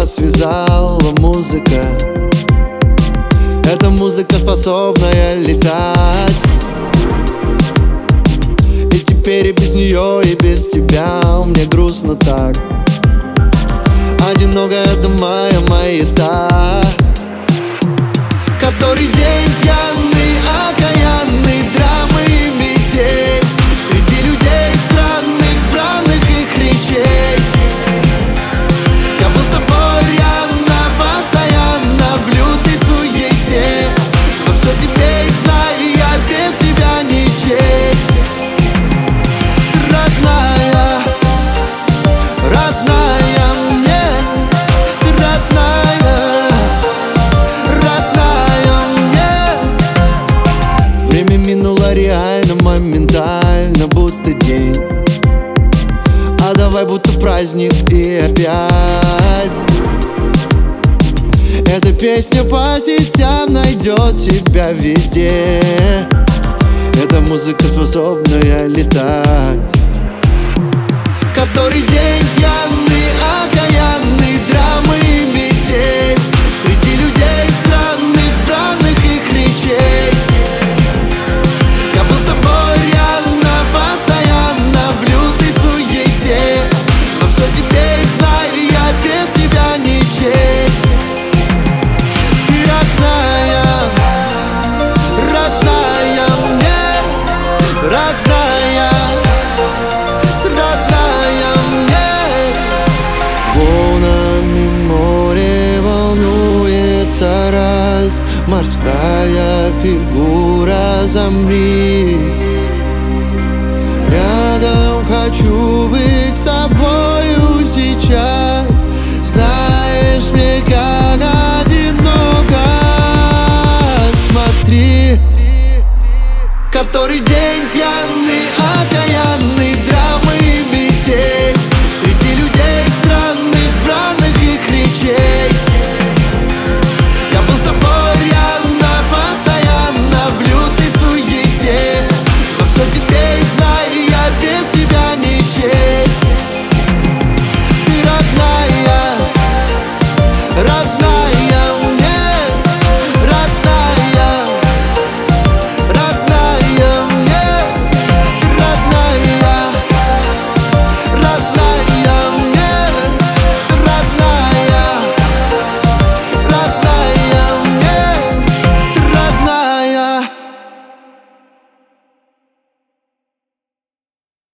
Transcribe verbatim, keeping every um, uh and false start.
нас связала музыка. Эта музыка, способная летать. И теперь и без нее, и без тебя мне грустно так. Одинокая это моя маята. Который день пьяный, окаянный, драмы и метель. Среди людей странных, бранных их речей. Я был с тобой рядом, постоянно в лютой суете. Но все теперь знаю, я без тебя ничей. Ты родная, родная мне. Ты родная, родная мне. Время минуло реально, моментально, будто день. А давай будто праздник и опять. Эта песня по сетям найдет тебя везде. Эта музыка, способная летать. Который день пьяный, окаянный, драмы и метель. Среди людей странных, бранных их речей. Я был с тобой рядом, постоянно в лютой суете. Но все теперь знаю, я без тебя ничей. Ты родная, родная мне, родная, родная мне. Волнами море волнуется раз, морская фигура замри. Рядом хочу быть.